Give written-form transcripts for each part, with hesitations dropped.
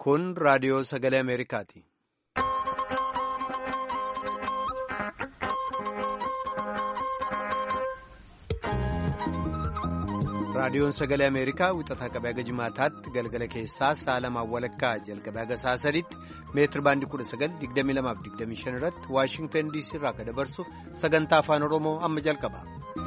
Kun raadiyoo sagalee Ameerikaati. Raadiyoon sagalee Ameerikaa wixataa qabee haga jimaataatti galgala keessaa sa'a lamaan walakkaa jalqabee haga sa'a sadiitti meetir baandii 1922-25 irratti Waashingtan DC irraa akka dabarsu sagantaa afaan Oromoo amma jalqaba.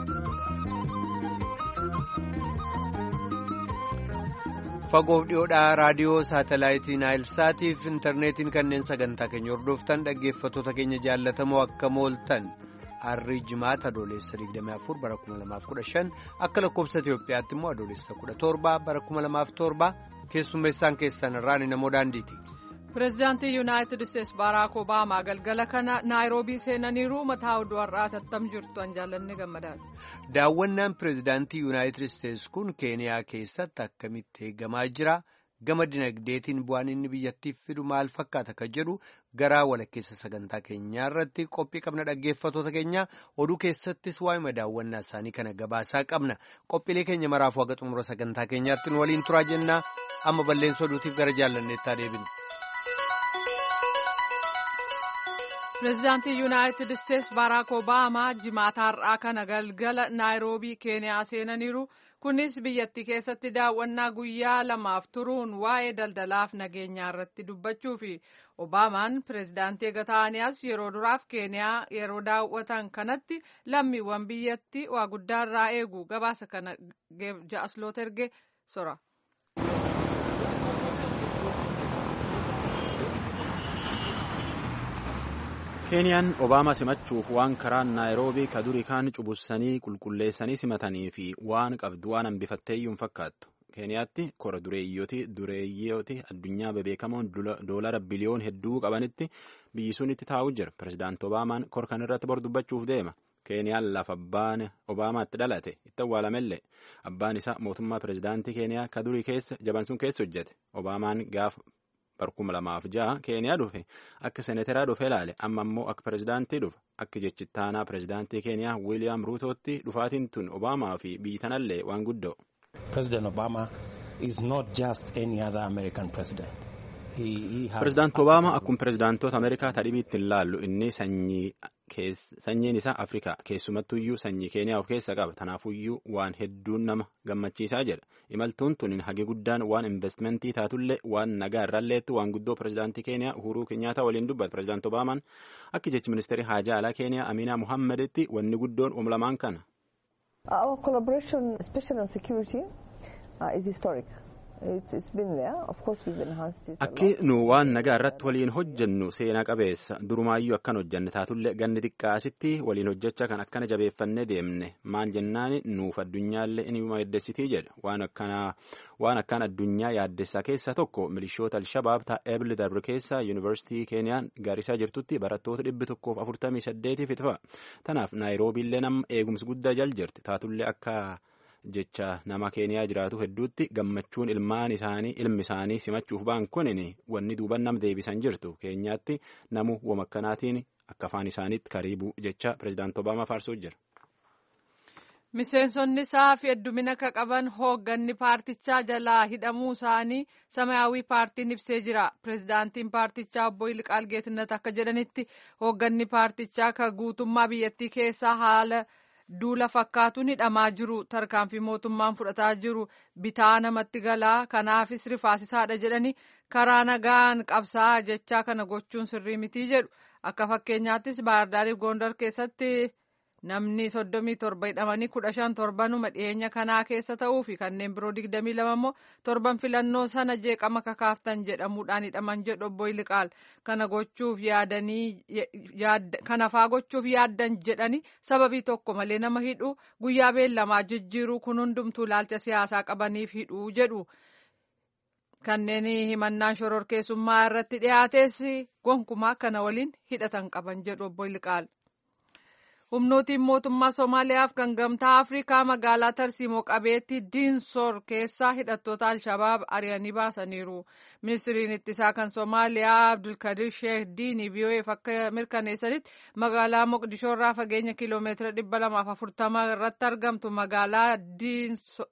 Fagoof dhiyoodhaa raadiyoo saatalaayitii Naayilsaatii fi intarneetiin kanneen sagantaa keenya hordoftan dhaggeeffattoota keenya jaallatamoo akka mooltan. Harrii jimaata adoolessa 24 bara 2015 akka lakkoofsa Itoophiyaatti immoo adoolessa 17 bara 2007 keessummeessaan keessan irraan namoo daandiiti. Pireezidaantii Yuunaayitid Isteetsi Baaraak Obaamaa galgala kana Naayiroobii seenaniiru mataa oduu har'aa tattam jirtu an jaallanne gammadaadha. Daawwannaan pireezidaantii Yuunaayitid Isteetsi kun Keeniyaa keessatti akkamitti eegamaa jira? Gama dinagdeetiin bu'aan inni biyyattiif fidu maal fakkaata akka jedhu garaa walakkeessa sagantaa keenyaa irratti qophii qabna dhaggeeffattoota keenya oduu keessattis waa'ee daawwannaa isaanii kana gabaasaa qabna qophiilee keenya maraafuu haga xumura sagantaa keenyaatti nu waliin turaa jennaa amma balleessa oduutiif gara jaallanneettaa deebinu. Pireezidaantii Yuunaayitid Isteetsi Baaraak Obaamaa jimaata har'aa kana galgala Naayiroobii Keeniyaa seenaniiru. Kunis biyyattii keessatti daawwannaa guyyaa lamaaf turuun waa'ee daldalaaf nageenyaa irratti dubbachuufi Obaamaan pireezidaantii eega ta'aniis yeroo duraaf Keeniyaa yeroo daawwatan kanatti lammiiwwan biyyattii waa guddaa irraa eegu gabaasa kana ja'asloo erge sora. Keeniyaan Obaamaa simachuuf waan karaa Naayiroobii ka durii kaan cubussanii qulqulleessanii simatanii fi waan qabdu waan hambifatteeyyuu hin fakkaattu. Keeniyaatti kora dureeyyooti addunyaa bebeekamoon doolara biliyoon hedduu qabanitti biyyi sun itti taa'u jira. Pireezidaantii Obaamaan kor kan irratti bor dubbachuuf deema. Keeniyaan lafa abbaan Obaamaatti dhalate itti awwaalamellee abbaan isaa mootummaa pireezidaantii Keeniyaa ka durii keessa jaban sun keessa hojjete. Obaamaan gaafa barkuma 2006 Keeniyaa dhufe akka seeneteraa dhufe ilaale amma immoo akka pireezidaantii dhufe akka jechittaanaa pireezidaantii Keeniyaa Wiiliyaam Ruutootti dhufaatiin tun Obaamaa fi biyyi tanallee waan guddoo. President Obama is not just any other American president. Pireezidaantii Obaamaa akkuma pireezidaantoota Ameerikaa tadhibiitti hin laallu inni sanyiin isaa Afrikaa keessumattuyyuu sanyii Keeniyaa of keessa qaba. Tanaafuyyuu waan hedduun nama gammachiisaa jedha. Imaltuun tun hagi guddaan waan investimentii taatullee waan nagaa irraalleettu waan guddoo pireezidaantii Keeniyaa Uhuruu Kenyaata waliin dubbata. Pireezidaantii Obaamaan akka jechi ministeerii haajaa alaa Keeniyaa Aminaa Muhammaditti wanni guddoon umlamaan kana. Our collaboration, especially on security, is historic. It's been there. Of course, we've enhanced it. Akki nu waan nagaa irratti waliin hojjennu seenaa qabeessa durumaayyuu akkan hojjenne taatullee ganni xiqqaasitti waliin hojjechaa kan akkana jabeeffannee deemne maal jennaani nuuf addunyaallee inuma yaaddessitii jedha waan akkaan addunyaa yaaddessaa keessaa tokko milishoota Alshabaab taa'ee darbe keessa yuunivarsiitii Keeniyaan gaarisaa jirtutti barattoota 148 fixaa. Tanaaf Naayiroobiillee nama eegumsi guddaa jal jirti taatullee akka jecha nama Keeniyaa jiraatu hedduutti gammachuun ilmi isaanii simachuuf ba'an kunin wanni duuban nam deebisan jirtu Keenyaatti namu wamakkanaatiin akka afaan isaaniitti kariibuu jecha pireezidaantii Obaamaa faarsuu jira. Miseensonni isaa fi heddumina akka qaban hoogganni paartichaa jalaa hidhamuu isaanii Samaayawii paartiin ibsee jira. Pireezidaantiin paartichaa obbo Yilqaal Geetinnat akka jedhanitti hoogganni paartichaa ka guutummaa biyyattii keessaa haala duula fakkaatuun hidhamaa jiru. Tarkaanfii mootummaan fudhataa jiru bitaa namatti galaa kanaafis rifaasisaadha jedhani karaa nagaan qabsaa jechaa kana gochuun sirrii mitii jedhu. Akka fakkeenyaattis Baahirdaariif Gondar keessatti namni 37 hidhamanii 15 torbanuma dhiyeenya kanaa keessa ta'uu fi kanneen biroo 22 immoo torban filannoo sana jeeqama kakaaftan jedhamuudhaan hidhaman jedhu obbo Yilqaal. Kanafaa gochuuf yaaddan jedhani sababii tokko malee nama hidhu guyyaa beellamaa jijjiiruu kun hundumtuu ilaalcha siyaasaa qabaniif hidhuu jedhu. Kanneen himannaan shororkeessummaa irratti dhiyaates gonkumaa kana waliin hidhatan qaban jedhu obbo Yilqaal. Humnootiin mootummaa Somaaliyaaf kan gamtaa Afrikaa magaalaa Tarsiimoo qabeetti Diinsoor keessaa hidhattoota Alshabaab ari'anii baasaniiru. Ministiriin ittisaa kan Somaaliyaa Abdulkadir Sheekh Diinii VOA'f akka mirkaneessanitti magaalaa Moqdishoo irraa fageenya kiiloomeetira 240 irratti argamtu magaalaa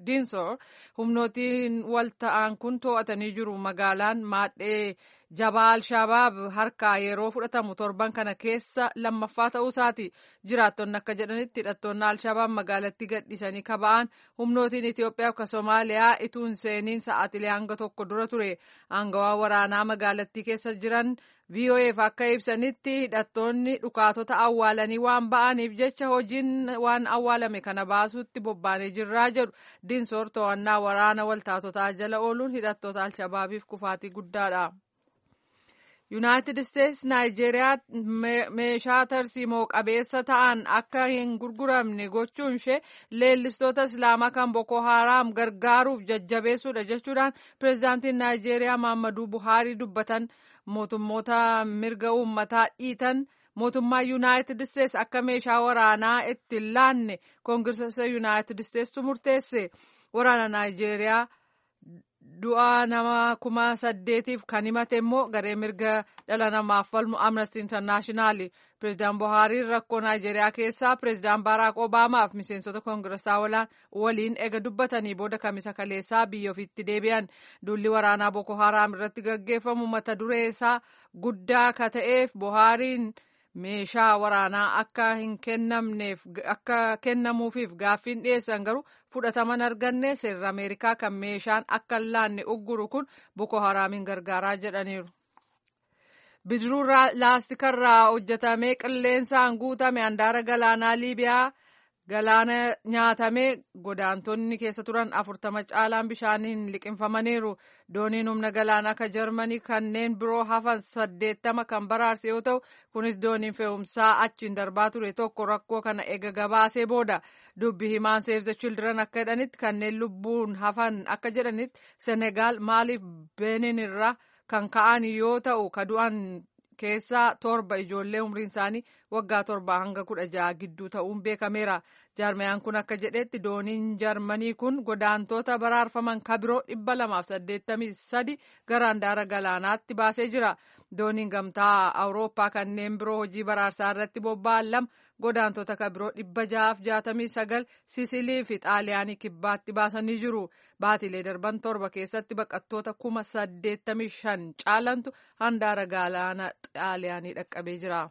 Dinsor humnootiin wal ta'an kun to'atanii jiru. Magaalaan maadhee jabaa Alshabaab harkaa yeroo fudhatamu torban kana keessa lammaffaa ta'uusaati. Jiraattonni akka jedhanitti hidhattoonni Alshabaab magaalattii gadhiisanii kaba'an humnootiin Itoophiyaa fi Somaaliyaa ituun seeniin sa'aatilee hanga tokko dura ture. Aangawaa waraanaa magaalattii keessa jiran VOA'f akka ibsanitti hidhattoonni dhukaatota awwaalanii waan ba'aniif jecha hojiin waan awwaalame kana baasuutti bobbaanee jirraa jedhu. Dinsoor to'annaa waraana waltaatotaa jala ooluun hidhattoota Alshabaabiif kufaatii guddaadha. Yuunaayitid Isteetsi Naayijeeriyaa meeshaa tarsiimoo qabeessa ta'an akka hin gurguramne gochuun ishee leellistoota Islaamaa kan Boko Haram gargaaruuf jajjabeessuudha jechuudhaan pireezidaantiin Naayijeeriyaa Muhammadu Buhaarii dubbatan. Mootummoota mirga uummataa dhiitan mootummaa Yuunaayitid Isteetsi akka meeshaa waraanaa itti hin laanne koongiresa Yuunaayitid Isteetsi murteesse. Waraana Naayijeeriyaa du'a nama 8,000 kan himate immoo garee mirga dhala namaaf falmu Amnesty International. Pireezidaan Buhaariin rakkoo Naayijeeriyaa keessaa pireezidaan Baraak Obaamaaf miseensota koongiresaa waliin ega dubbatanii booda kamisa kaleessaa biyya ofiitti deebi'an. Duulli waraanaa Boko Haram irratti gaggeeffamu mata duree isaa guddaa ka ta'eef Buhaariin meeshaa waraanaa akka kennamuufiif gaaffiin dhiyeessan garuu fudhataman arganne seerri Ameerikaa kan meeshaan akka hin laanne ugguru kun Boko Haramiin gargaaraa jedhaniiru. Bidiruu laastikarraa hojjetamee qilleensaan guutame handaara galaanaa Liibiyaa galaana nyaatamee godaantonni keessa turan 40 caalaan bishaaniin liqinfamaniiru. Dooniin humna galaanaa ka Jarmanii kanneen biroo hafan 80 kan baraarse yoo ta'u kunis dooniin fe'umsaa achiin darbaa ture tokko rakkoo kana ega gabaasee booda. Dubbi himaan Save the Children akka jedhanitti kanneen lubbuun hafan akka jedhanitti Senegaal Maaliif Benin irraa kan ka'an yoo ta'u ka du'an keessaa 7 ijoollee umriin isaanii waggaa 7 hanga 16 gidduu ta'uun beekameera. Jaarmayaan kun akka jedhetti dooniin Jarmanii kun godaantota baraarfaman kabiroo 283 gara handaara galaanaatti baasee jira. Dooniin gamtaa Awurooppaa kanneen biroo hojii baraarsaa irratti bobba'an 2 godaantota kabiroo 669 Sisilii fi Xaaliyaanii kibbaatti baasanii jiru. Baatilee darban 7 keessatti baqattoota 85,000 caalantu handaara galaana Xaaliyaanii dhaqqabee jira.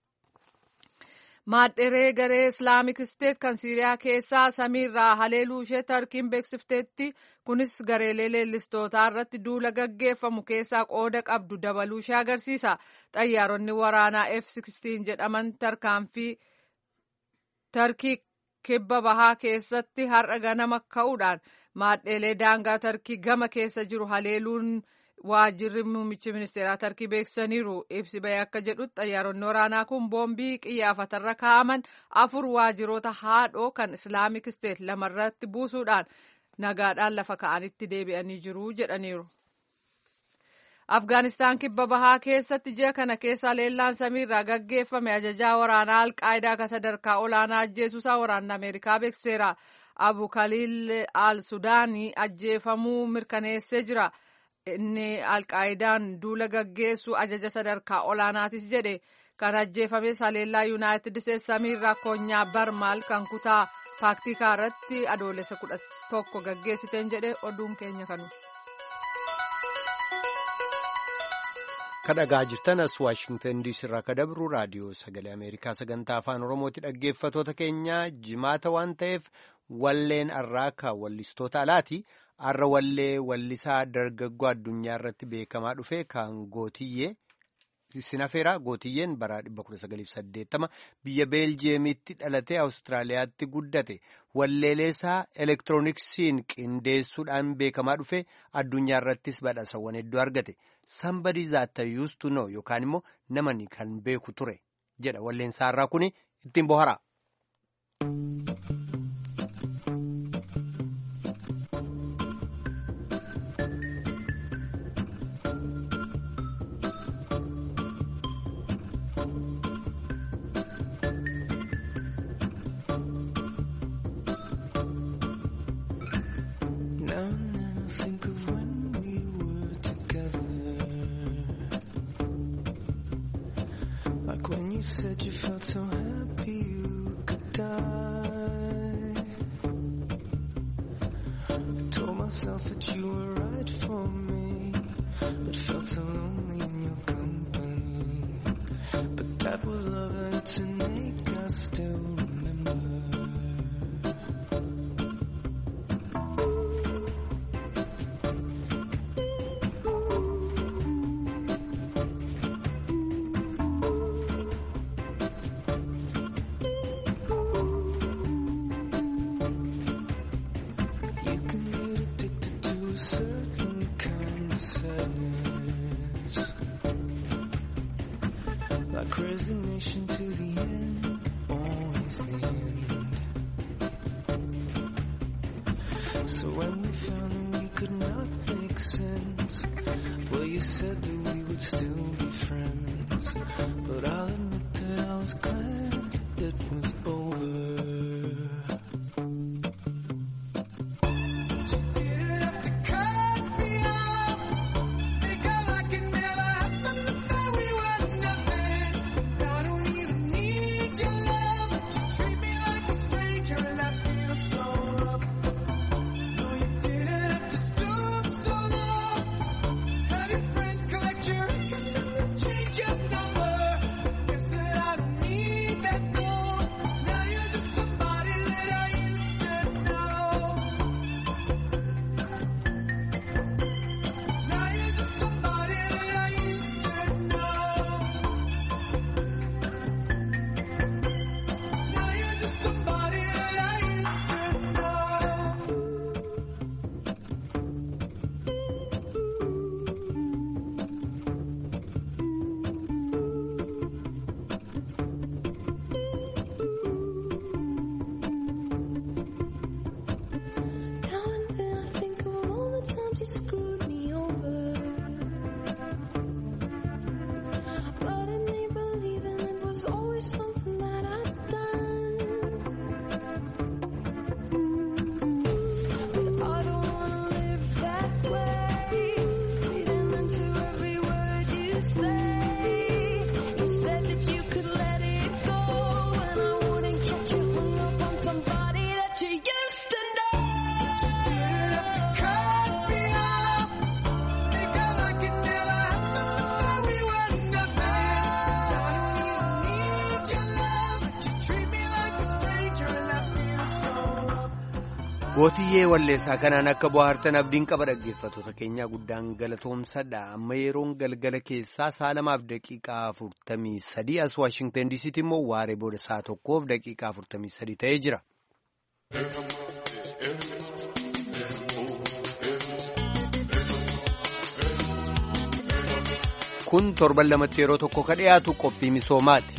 Maadheree garee Islaamik Isteet kan Siiriyaa keessaa samiirraa haleeluu ishee Tarkiin beeksifteetti. Kunis gareelee leellistootaa irratti duula gaggeeffamu keessaa qooda qabdu dabaluu ishee agarsiisa. Xayyaaronni waraanaa F-16 jedhaman tarkaanfii Tarkii kibba bahaa keessatti har'a ganama ka'uudhaan maadheelee daangaa Tarkii gama keessa jiru haleeluun waajjirri muummichi ministeeraa Tarkii beeksisaniiru. Ibsi bahee akka jedhutti xayyaaronni waraanaa kun boombii qiyyaafatarra kaa'aman 4 waajjiroota haadhoo kan Islaamik Isteet 2 irratti buusuudhaan nagaadhaan lafa ka'anitti deebi'anii jiru jedhaniiru. Afgaanistaan kibba bahaa keessatti ji'a kana keessa leellaan samiirraa gaggeeffame ajajaa waraanaa Alqaayidaa ka sadarkaa olaanaa ajjeesuusaa waraanni Ameerikaa beeksiseera. Abu Khaliil al-Sudaanii ajjeefamuu mirkaneessee jira. Inni Alqaayidaan duula gaggeessu ajaja sadarkaa olaanaatis jedhe. Kan ajjeefame haleellaa Yuunaayitid Isteetsi samiirraa koonyaa Barmaal kan kutaa paaktikaa irratti adoolessa 11 gaggeessiteen jedhe. Oduun keenya kanu. Kadhagaa jirtan as Waashingtan DC irraa kadabru raadiyoo sagalee Ameerikaa sagantaa afaan Oromooti. Dhaggeeffatoota keenya jimaata waan ta'eef walleen arraakaa wallistoota alaati. Har'a wallee wallisaa dargaggoo addunyaa irratti beekamaa dhufe kan Gootiyyee Sinafeeraa. Gootiyyeen bara 1980 biyya Beeljiyeemitti dhalatee Awustiraaliyaatti guddate. Walleeleesaa elektirooniksiin qindeessuudhaan beekamaa dhufe addunyaa irrattis badhaasawwan hedduu argate. Somebody that I used to know yookaan immoo namani kan beeku ture jedha walleensaa irraa kuni ittiin bohara. You said you felt so happy you could die. myself that you were right for me, but felt so lonely in your company. But that was love and tonight I still remember. Resignation to the end, always the end. So when we found that we could not make sense, well, you said that we would still be friends. But I'll admit that I was glad it was over. Gootiyyee walleessaa kanaan akka bohaartan abdiin qaba dhaggeeffattoota keenyaa guddaan galatoomsadha. Amma yeroon galgala keessaa 2:43 as Waashingtan DC'tti immoo waaree booda 1:43 ta'ee jira. Kun torban lamatti yeroo tokko ka dhiyaatu qophii misoomaati.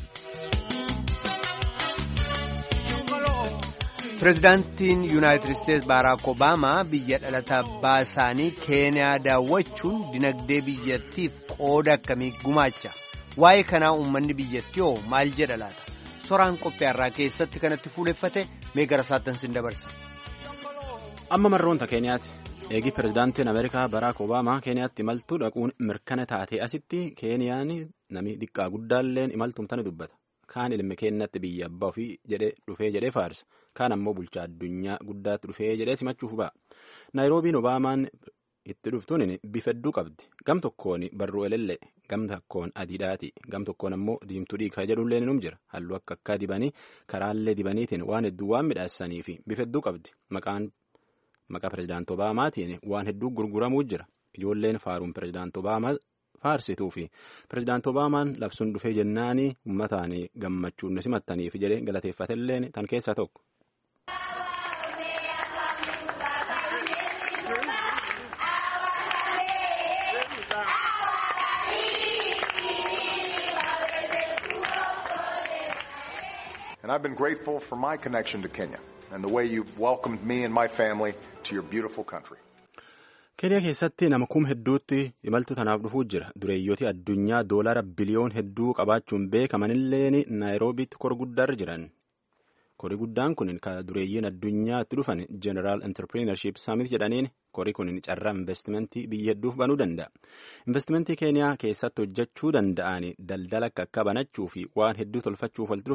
Pireezidaantiin Yuunaayitid Isteetsi Baaraak Obaamaa biyya dhalata abbaa isaanii Keeniyaa daawwachuun dinagdee biyyattiif qooda akkamii gumaacha? Waa'ee kanaa uummanni biyyattii hoo maal jedha laata? Soraan qophii har'aa keessatti kanatti fuuleffate mee gara saattansiin dabarsa. Amma marroonta Keeniyaati. Eegi pireezidaantiin Ameerikaa Baaraak Obaamaa Keeniyaatti imaltuu dhaquun mirkana taatee asitti Keeniyaan namni xiqqaa guddaalleen imaltumtani dubbata. Kaan ilmi keenyatti biyya abbaa ofii dhufee jedhee faarsa. Kaan ammoo bulchaa addunyaa guddaatti dhufee jedhee simachuuf ba'a. Naayiroobiin Obaamaan itti dhuftuun bifa hedduu qabdi. Gam tokkoon barruu elellee, gam tokkoon adiidhaati, gam tokkoon ammoo diimtuu dhiikaa jedhullee ni jira. Halluu akka dibanii karaallee dibaniitiin waan hedduu waan midhaasanii fi bifa hedduu qabdi. Maqaa pireezidaantii Obaamaatiin waan hedduu gurguramuu jira. Ijoolleen faaruun pireezidaantii Obaamaa faarsituu fi pireezidaantii Obaamaan labsuun dhufee jennaanii uummataan gammachuun nu simattaniif jedhee galateeffatelleen tan keessaa tokko. And I've been grateful for my connection to Kenya and the way you've welcomed me and my family to your beautiful country. Keeniyaa keessatti nama kum hedduutti imaltuu tanaaf dhufuu jira. Dureeyyooti addunyaa doolaara biliyoon hedduu qabaachuun beekamanillee Naayiroobiitti kora guddaarra jiran. Kori guddaan kun kan dureeyyiin addunyaatti dhufan General Entrepreneurship Summit jedhaniin kori kun carraa investimentii biyya hedduuf banuu danda'a. Investimentii Keeniyaa keessatti hojjechuu danda'an daldala akka banachuu fi waan hedduu tolfachuuf walitti dhufan.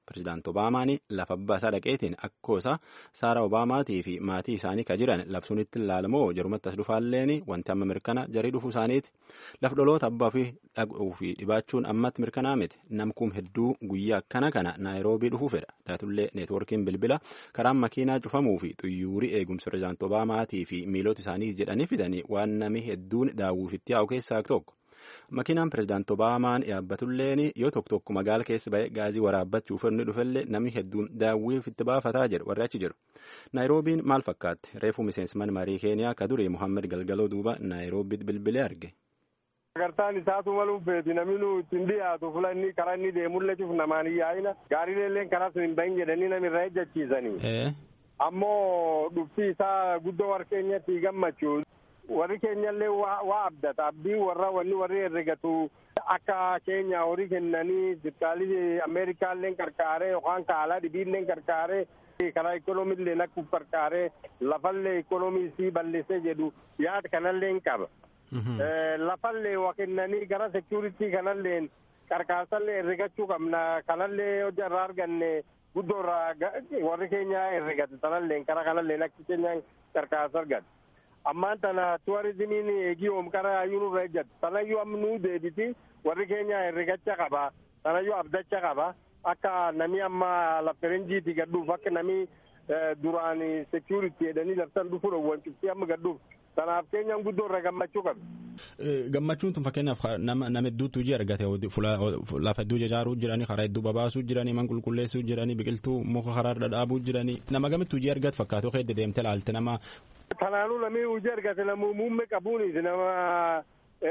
Pireezidaanti Obaamaan lafa abbaa isaa dhaqeetiin akkoosa Saara Obaamaatii fi maatii isaanii ka jiran labsuunitti ilaalamoo jarumatti as dhufaalleen wanti amma mirkana jarii dhufuu isaaniiti. Laf dhaloota abbaa fi dhaquu fi dhibaachuun ammatti mirkanaa miti. Namkuun hedduu guyyaa akkana kana Naayiroobii dhufuu fedha. Taatullee neetwoorkiin bilbila karaan makiinaa cufamuu fi xuyyuurii eegumsa pireezidaanti Obaamaatii fi miilota isaanii jedhanii fidanii waan namni hedduun daawwiifitti yaa'u keessaa tokko. Makiinaan pireezidaanti Obaamaan yaabbatulleen yoo tokko magaala keessa ba'e gaazii waraabbachuuf inni dhufellee namni hedduun daawwiif itti baafataa jedhu warri achi jiru. Naayiroobiin maal fakkaatti? Reefuu miseensman marii Keeniyaa ka durii Muhammed Galgaloo duuba Naayiroobiitti bilbilee arge. Agartaan isaatu maluuf feeti namni ittiin dhiyaatu fulanni karaa inni deemullee cufu namaan hin yaa'ina gaariilee karaa sun hin bahin jedhanii namirraa ejjachiisanii. Ammoo dhufti isaa guddoo warra keenyatti gammachuu. Warri keenyallee waa abdata abdii warri herregatu akka keenya horii kennanii dirqaalii Ameerikaallee qarqaaree yookaan kaalaa dhibiillee qarqaaree karaa ikoonomiillee nakkuuf qarqaaree lafallee ikoonomiisii bal'isee jedhu yaada kanallee qaba. Lafallee waa kennanii gara seekuritii kanallee qarqaarsallee herregachuu qabna kanallee hojii irraa arganne guddoorraa warri keenya herregatu sanallee karaa kanallee akka keenyaan qarqaarsa argatu. Ammaan tana tuwarizimiin eegii oomqara ayyuun irra ejjatu. Sanayyuu amnuu deebiti warri keenya herregacha qaba. Sanayyuu abdacha qaba. Akka namni amma laftirenjiiti gadhuuf akka namni duraan security jedhanii laftan dhufu dhowwan cuftii amma gadhuuf. Sanaaf keenyaan guddoo irra gammachuu qabdi. Gammachuun tun fakkeenyaaf nama hedduutu hojii argate lafa hedduu ijaaruu jiranii karaa hedduu babaasuu jiranii man qulqulleessuu jiranii biqiltuu muka karaa dhadhaabuu jiranii nama gamitti hojii argate fakkaatu keessa deemte laalte nama. Kanaanuu namni hojii argate nama muummee qabuunis nama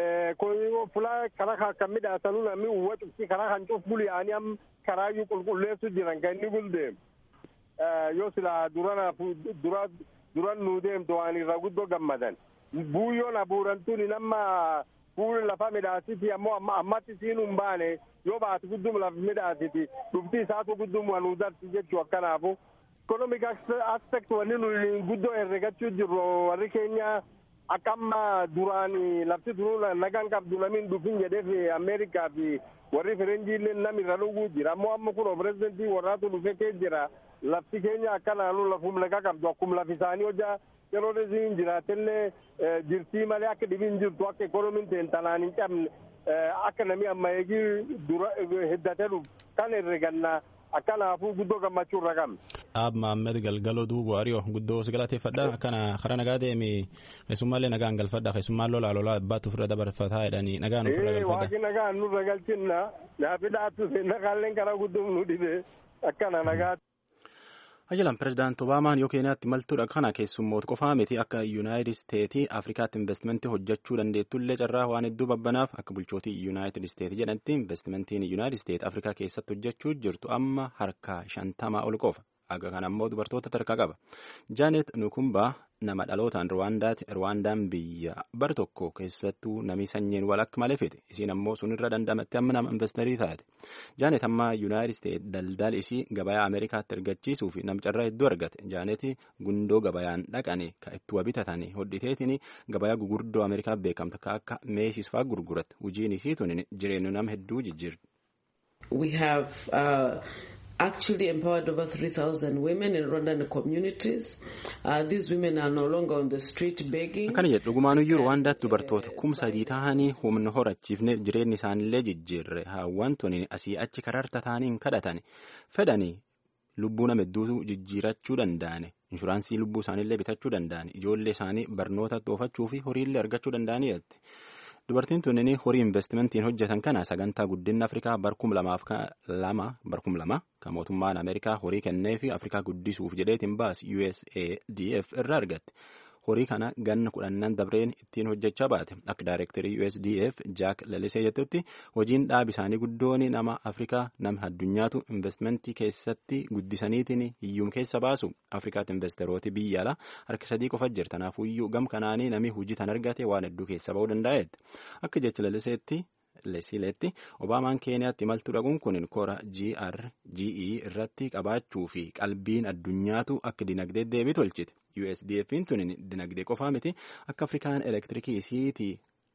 fulaa karaa kan midhaasanuu namni uwwa cuftii karaa kan cuuf buli'anii am karaayyuu qulqulleessuu jiran kan inni guldeemu. Yoo silaa duran nuu deemtu waan irraa guddoo gammadan. Buuyyoon abuurantuun nama fuula lafa midhaasiti ammoo ammatti siinuu hin baane yoo baatu guddum lafa midhaasiti dhufti isaatu guddum waan udarti jechuu akkanaafu. Economic aspect wanni nuyi guddoo herregachuu jirru warri keenya akka amma duraan lafti turuu nagaan qabdu namni dhufin jedheef Ameerikaa fi warri Firenjiillee namni irra dhuguu jira. Ammoo amma kun pirezidentii warraatu dhufee kee jira. Lafti keenya akkanaanuu lafum nagaa qabdu akkuma lafi isaanii hojjaa yeroo hin jiraatellee jirtii malee akka dhibiin jirtu akka ekonomiin ta'e tanaan hin cabne akka namni amma eegii dura heddatee dhufu kan herregannaa. Akkanaafuu guddoo gammachuu irra qabna. Muhammed Galgaloo duuba Ariyo guddoo si galateeffadha. Akkana karaa nagaa deemi keessummaallee nagaan galfadha. Keessummaan lolaa abbaatu ofirra dabarfataa jedhanii nagaan ofirra galfadha. Waaqni nagaan nurra galchinna naafi dhaatu nagaalleen karaa guddoo nu dhibe akkana nagaa. Ajalan pireezidaanti Obaamaan yoo Keeniyaatti maltuudha kana keessummoota qofaa miti akka Yuunaayitid Isteetii Afrikaatti investimentii hojjechuu dandeettullee carraa waan hedduu babbanaaf akka bulchootii Yuunaayitid Isteetii jedhanitti investimentiin Yuunaayitid Isteet Afrikaa keessatti hojjechuu jirtu amma harka 50 ol qofa. Aga kana ammoo dubartoota tarkaa qaba. Jaanet Nukumbaa nama dhalootaan Rwaandaan biyya bar tokko keessattuu namni sanyiin wal akka malee fete. Isiin ammoo sunirra dandamatti amma nama investerii taate. Jaanet amma Yuunaayitid Isteet daldala isii gabayaa Ameerikaatti ergachiisuu fi namcarraa hedduu argate. Jaanet gundoo gabayaan dhaqane ka itti bitatanii hodhiteetiin gabayaa gugurdoo Ameerikaa beekamta akka meeshis fa'aa gurguratte. Hojiin isii tun jireenya nama hedduu jijjiirti. Actually empowered over 3,000 women in Rwandan communities. These women are no longer on the street begging. Akkana jedhu dhugumaanuyyuu Rwaandaatti dubartoota 3,000 ta'anii humna horachiifne jireenyi isaanillee jijjiirre haawwan tuni asii achi karaarta ta'anii kadhatan fedhanii lubbuu nama hedduutu jijjiirachuu danda'ane inshuraansii lubbuu isaanillee bitachuu danda'an ijoollee isaanii barnoota toofachuu fi horiillee argachuu danda'aniitti. Dubartiin tunnini horii investimentiin hojjetan kana sagantaa guddina Afrikaa barkum lama kan mootummaan Ameerikaa horii kennee fi Afrikaa guddisuuf jedheetiin baas USADF irraa argatte. Horii kana ganna 10 dabreen ittiin hojjechaa baate. Akka daayirektarii USDF Jack Lalisee jettutti hojiin dhaab isaanii guddoon nama Afrikaa nama addunyaatu investimentii keessatti guddisaniitiin hiyyum keessa baasu. Afrikaatti investerooti biyya alaa harka 3 qofa jira. Kanaafuu iyyuu gam kanaanii namni hojii tan argate waan hedduu keessa ba'uu danda'eetti. Akka jecha Lesileetti Obaamaan Keeniyaatti imaltuu dhaquun kun kora GRGE irratti qabaachuu fi qalbiin addunyaatu akka dinagdee deebii tolchite. USDF'n tun dinagdee qofaa miti akka Afrikaan elektirikii isiitii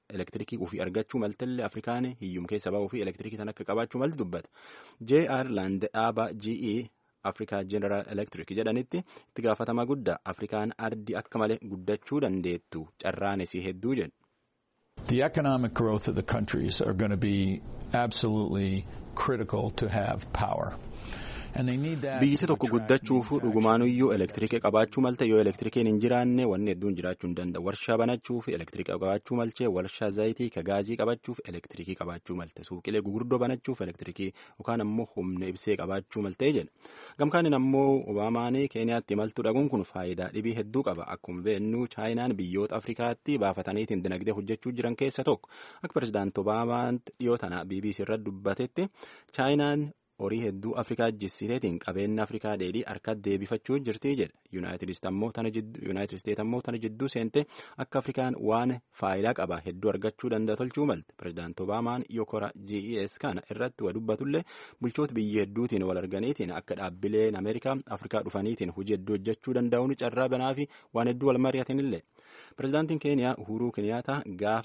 elektirikii ofii argachuu maltillee Afrikaan hiyyum keessa ba'uu fi elektirikii tan akka qabaachuu malti dubbata. J.R. Landeaba GE Africa General Electric jedhanitti itti gaafatama guddaa Afrikaan ardi akka malee guddachuu dandeettu carraanesii hedduu jedhu. The economic growth of the countries are going to be absolutely critical to have power. Biyyi tokko guddachuuf dhugumaanuyyuu elektirikii qabaachuu malte yoo elektirikiin hin jiraanne wanni hedduun jiraachuu hin danda'u. Warshaa banachuuf elektirikii qabaachuu malchee warshaa zayitii ka gaazii qabachuuf elektirikii qabaachuu malte suuqilee gurguddoo banachuuf elektirikii yookaan ammoo humna ibsee qabaachuu maltee jedha. Gamkaanin ammoo Obaamaan Keeniyaatti imaltuu dhaquun kun faayidaa dhibii hedduu qaba. Akkuma beeknu Chaayinaan biyyoota Afrikaatti baafataniitiin dinagdee hojjechuu jiran keessa tokko. Akka pirezidaanti Obaamaan dhiyoo tana BBC irratti dubbatetti Chaayinaan horii hedduu Afrikaa jissiteetiin qabeenya Afrikaa dheedhii harkatti deebifachuu jirti jedha. Yuunaayitid Isteet ammoo tana jidduu seente akka Afrikaan waan faayidaa qaba hedduu argachuu danda'a tolchuu malte. Pirezidaanti Obaamaan yokora GES kana irratti waa dubbatullee bulchoota biyya hedduutiin wal arganiitiin akka dhaabbileen Ameerikaa Afrikaa dhufaniitiin hojii hedduu hojjechuu danda'uun carraa banaa fi waan hedduu wal mari'atanillee. Pirezidaantiin Keeniyaa Uhuruu Keniyaataa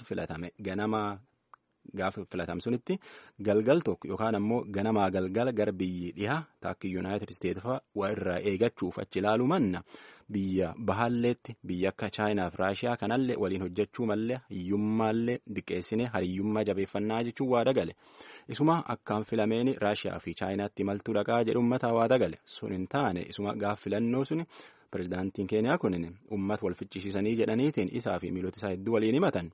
gaafa filatame sunitti galgal tokko yookaan ammoo ganamaa galgala gara biyyi dhihaa taakki Yuunaayitid Isteet fa'aa waa irraa eegachuuf achi ilaaluu manna biyya bahaalleetti biyya akka Chaayinaa fi Raashiyaa kanallee waliin hojjechuu mallee hiyyummaallee diqqeessine hariyyummaa jabeeffannaa jechuun waa dagale. Isuma akkaan filameen Raashiyaa fi Chaayinaatti imaltuu dhaqaa jedhu uummataa waa dagale. Sun hin taane isuma gaaf filannoo suni pirezidaantiin Keeniyaa kunin uummata wal ficcisiisanii jedhaniitiin isaa fi miilota isaa hedduu waliin himatan.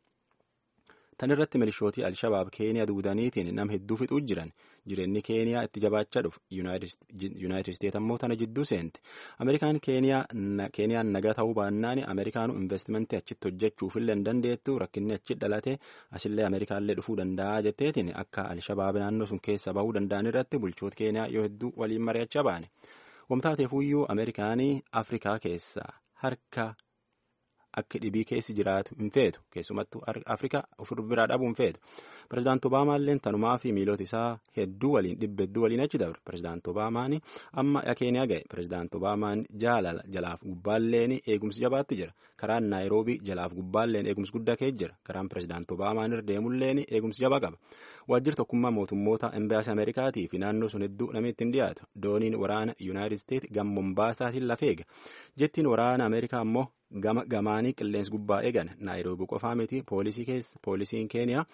Tan irratti milishootii Alshabaab Keeniyaa duudaniitiin nama hedduu fixuu jiran jireenyi Keeniyaa itti jabaachaa dhufu Yuunaayitid Isteet ammoo tana jidduu seente. Ameerikaan Keeniyaan nagaa ta'uu baannaan Ameerikaanu investimentii achitti hojjechuufillee hin dandeettu rakkinni achi dhalate asillee Ameerikaallee dhufuu danda'a jetteetiin akka Alshabaab naannoo sun keessa bahuu danda'an irratti bulchoota Keeniyaa yoo hedduu waliin mari'achaa baane. Wamtaateefuyyuu Ameerikaanii Afrikaa keessaa harka akka dhibii keessi jiraatu hin feetu keessumattuu Afrikaa ofirra biraa dhabuu hin feetu. Pirezidaanti Obaamaallee tanumaa fi miilota isaa hedduu waliin dhibba hedduu waliin achi dabre. Pirezidaanti Obaamaan amma Keeniyaa ga'e. Pirezidaanti Obaamaan jalaaf gubbaalleen eegumsi jabaatti jira. Karaan Naayiroobii jalaaf gubbaalleen eegumsi guddaa keessa jira. Karaan Pirezidaanti Obaamaan irra deemulleen eegumsi jabaa qaba. Waajjirri tokkummaa mootummoota Embaasii Ameerikaatii fi naannoo sun hedduu namni ittiin dhiyaatu. Dooniin waraana Yuunaayitid Isteet gama Mombaasatiin lafeega. Jettiin waraana Ameerikaa ammoo gamaanii qilleensi gubbaa eegan Naayiroobii qofaa miti poolisiin Keeniyaa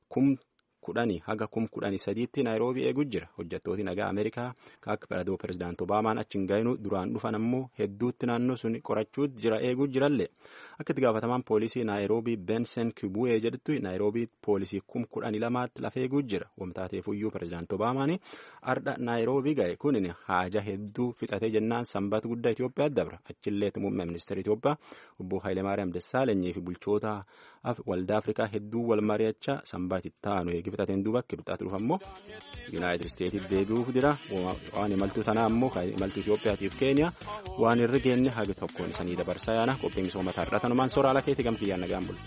10,000 haga 13,000 Naayiroobii eeguu jira. Hojjettooti nagaa Ameerikaa akka baradoo pirezidaanti Obaamaan achi hin ga'inu duraan dhufan ammoo hedduutti naannoo sun qorachuu jira eeguu jirallee. Akka itti gaafatamaan poolisii Naayiroobii Benson Kibu'ee jedhutti Naayiroobii poolisii 12,000 lafa eeguu jira. Wamtaateefuyyuu pirezidaanti Obaamaan ardha Naayiroobii ga'e kunin haaja hedduu fixatee jennaan sanbata guddaa Itoophiyaa dabra. Achillee muummee ministeera Itoophiyaa obbo Hayilemaariyaam Dassaalanyii fi bulchoota waldaa Afrikaa hedduu wal mari'achaa sanbata ittaanu eegifatateen duuba kibxaatti dhufa ammoo Yuunaayitid Isteetiif deebi'uuf jira. Waan imaltuu tanaa ammoo imaltuu Itoophiyaatiif Keeniyaa waan irra geenne haga tokkoon isanii dabarsaa yaana qophiin misooma taarraa tanumaan sooraalaa keetti gamkiyyaan nagaan bulu.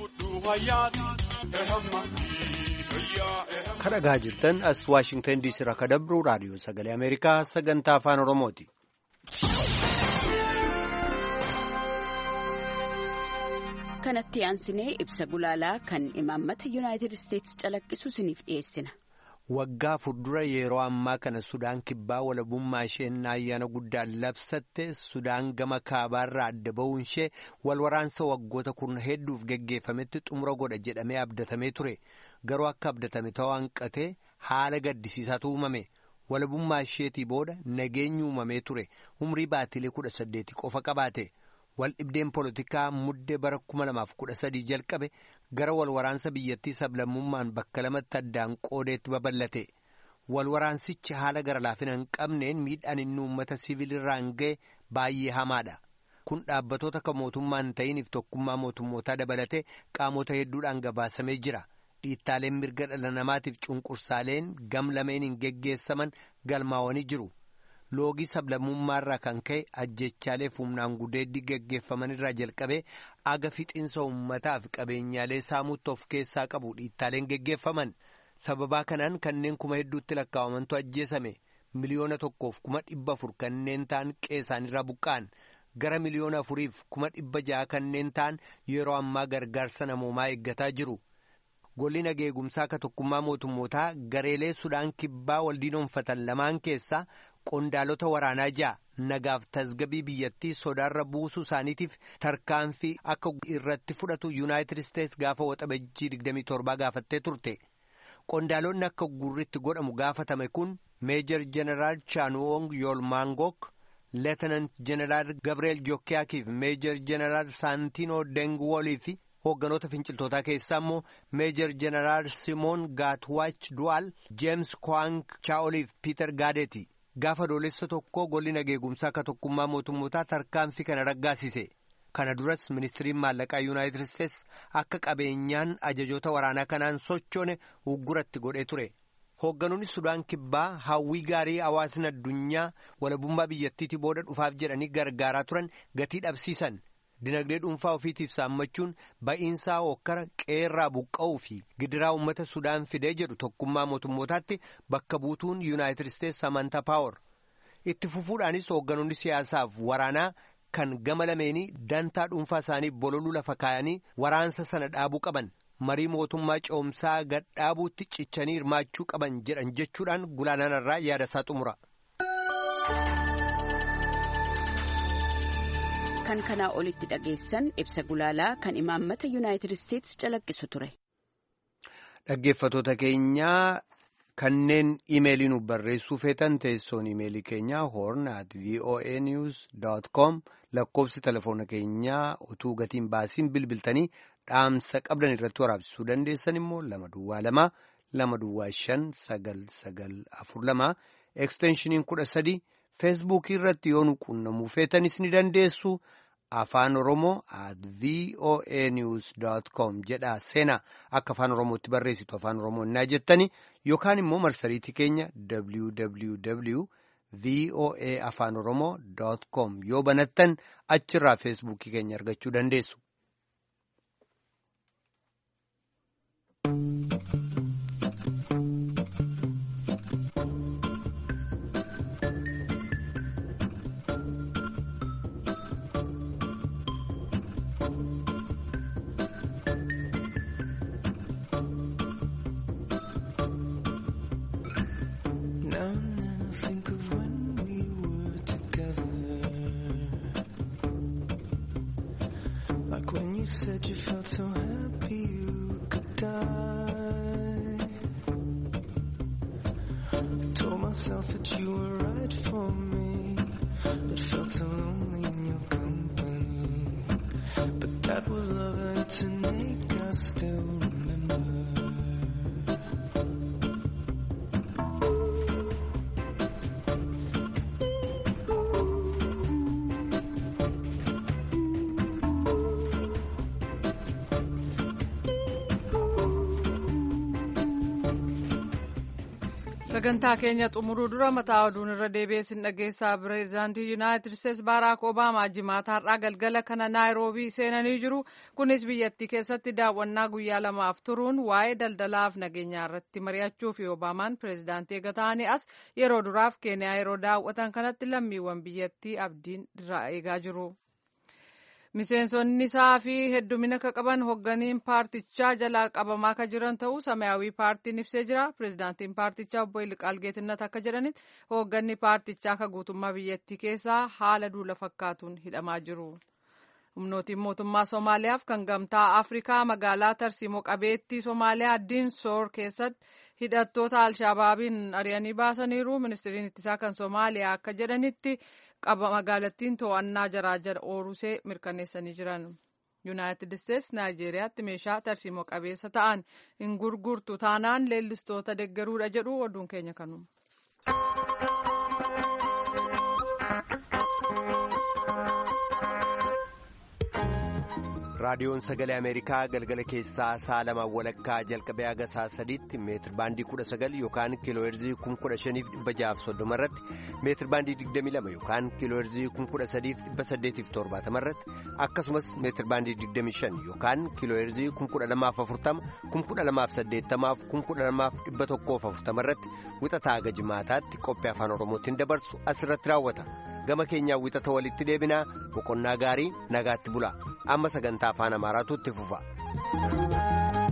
Kan dhagaa jirtan as Waashingtan DC irraa kan dabru raadiyoo sagalee Ameerikaa sagantaa afaan Oromooti. Kanatti aansinee ibsa gulaalaa kan imaammata Yuunaayitid Isteetsi calaqqisu isiniif dhiyeessina. Waggaa fuuldura yeroo ammaa kana Sudaan kibbaa walabummaa isheen ayyaana guddaan labsatte Sudaan gama kaabaarraa adda ba'uun ishee walwaraansa waggoota kurna hedduuf geggeeffametti xumura godha jedhamee abdatamee ture. Garuu akka abdatame ta'uu hanqatee haala gaddisiisaatu uumame. Walabummaa isheetii booda nageenyi uumamee ture. Umrii baatilee 18 qofa qabaate. Waldhibdeen poolitikaa muddee bara 2013 jalqabe gara walwaraansa biyyattii sablammummaan bakka lamatti addaan qoodeetti babal'ate. Walwaraansichi haala gara laafina hin qabneen miidhaan inni uummata siviilirraan ga'e baay'ee hamaadha. Kun dhaabbatoota kan mootummaa hin ta'iniif tokkummaa mootummootaa dabalatee qaamota hedduudhaan gabaasamee jira. Dhiittaaleen mirga dhala namaatiif cunqursaaleen gam lameen hin geggeessaman galmaawanii jiru. Loogii sablammummaarraa kan ka'e ajjechaalee humnaan gudeeddii geggeeffamanirraa jalqabee aga fixiinsa uummataa fi qabeenyaalee saamuutti of keessaa qabu dhiittaaleen geggeeffaman. Sababaa kanaan kanneen kuma hedduutti lakkaa'amantu ajjeesame. Miliyoona 1,400,000 kanneen ta'an qe'eesaanirraa buqqa'an. Gara miliyoona 4,600,000 kanneen ta'an yeroo ammaa gargaarsa namoomaa eeggataa jiru. golli nageegumsaa ka tokkummaa mootummootaa gareelee Sudaan kibbaa wal diinoonfatan lamaan keessaa qondaalota waraanaa 6 nagaaf tasgabbii biyyattii sodaarra buusuu isaaniitiif tarkaanfii akka irratti fudhatu Yuunaayitid Isteets gaafa waxabajjii 27 gaafattee turte. Qondaalonni akka gurritti godhamu gaafatame kun Meejor Jeneraal Chanuong Yolmangok, Leetenant Jeneraal Gabriel Jokkiyaakii fi Meejor Jeneraal Saantino Dengwolii fi hoogganoota finciltootaa keessaa immoo Meejor Jeneraal Simoon Gaatwaach Du'aal, Jeems Kwang Chaa'olii fi Piiter Gaadeeti. Gaafa doolessa tokko golli nageegumsaa ka tokkummaa mootummootaa tarkaanfii kana raggaasise. Kana duras ministiriin maallaqaa Yuunaayitid Isteets akka qabeenyaan ajajoota waraanaa kanaan sochoone ugguratti godhee ture. Hoogganoonni Sudaan kibbaa hawwii gaarii hawaasni addunyaa walabummaa biyyattiitii booda dhufaaf jedhanii gargaaraa turan gatii dhabsiisan. Dinagdee dhuunfaa ofiitiif saammachuun ba'iinsaa hokkara qeerraa buqqa'uu fi gidiraa uummata Sudaan fidee jedhu tokkummaa mootummootaatti bakka buutuun Yuunaayitid Isteets Samantha Power. Itti fufuudhaanis hoogganoonni siyaasaaf waraanaa kan gama lameenii dantaa dhuunfaa isaanii bololuu lafa kaayanii waraansa sana dhaabuu qaban. Marii mootummaa coomsaa gad dhaabuutti cichanii hirmaachuu qaban jedhan jechuudhaan gulaanarraa yaada isaa xumura. Kan kanaa olitti dhageessan ibsa gulaalaa kan imaammata Yuunaayitid Isteets calaqqisu ture. Dhaggeeffatoota keenyaa kanneen imeelii nu barreessuu feetan teessoon imeelii keenyaa horn@voanews.com lakkoofsi telefoona keenyaa utuu gatiin baasiin bilbiltanii dhaamsa qabdan irratti waraabsisuu dandeessan immoo 222-225-9942 eksteenshiniin 13 feesbuukii irratti yoo nu quunnamuu feetanis ni dandeessu. Afaan Oromoo @voanews.com jedha seenaa akka afaan Oromootti barreessitu afaan Oromoo naa jettani yookaan immoo marsariitii keenya www.voaafaanoroomoo.com yoo banattan achirraa feesbuukii keenya argachuu dandeessu. You said you felt so happy you could die. I told myself that you were right for me, but felt so lonely in your company. But that was love and tonight I still remember. sagantaa keenya xumuruu dura mataa oduun irra deebi'ee dhageessaa. Pireezidaantii Yuunaayitid Isteets Baaraak Obaamaa jimaata har'aa galgala kana Naayiroobii seenanii jiru. Kunis biyyattii keessatti daawwannaa guyyaa 2 turuun waa'ee daldalaaf nageenyaa irratti mari'achuuf Obaamaan pireezidaantii eega ta'anii as yeroo duraaf Keeniyaa yeroo daawwatan kanatti lammiiwwan biyyattii abdiin irraa eegaa jiru. Miseensonni isaa fi heddumina ka qaban hogganiin paartichaa jalaa qabamaa ka jiran ta'uu Samaayawii paartiin ibsee jira. Pireezidaantiin paartichaa obbo Yilqaal Geetinnat akka jedhanitti hogganni paartichaa ka guutummaa biyyattii keessaa haala duula fakkaatuun hidhamaa jiru. Humnootiin mootummaa Somaaliyaaf kan gamtaa Afrikaa magaalaa Tarsiimoo qabeettii Somaaliyaa Dinsoor keessatti hidhattoota Alshabaabiin ari'anii baasaniiru. Ministeeriin ittisaa kan Somaaliyaa akka jedhanitti magaalattiin to'annaa jaraa jala ooluu mirkaneessanii jiran. Yuunaayitid Isteets Naayijeeriyaatti meeshaa tarsiimoo qabeessa ta'an hin gurgurtu taanaan leellistoota deeggaruudha jedhu oduun keenya kanuma. raadiyoon sagalee ameerikaa galgala keessaa sa'a 2:00 jalqabee haga sa'a 3tti meetir baandii 19 yookaan kiilooherzii 15,630 irratti meetir baandii 22 yookaan kiilooherzii 13,870 irratti akkasumas meetir baandii 25 yookaan kiilooherzii 1240 1280 1240 irratti wixataa haga jimaataatti qophii afaan oromootiin dabarsu asirratti raawwata. Gama keenyaa wixata walitti deebinaa boqonnaa gaarii nagaatti bulaa amma sagantaa afaan amaaraatu itti fufa.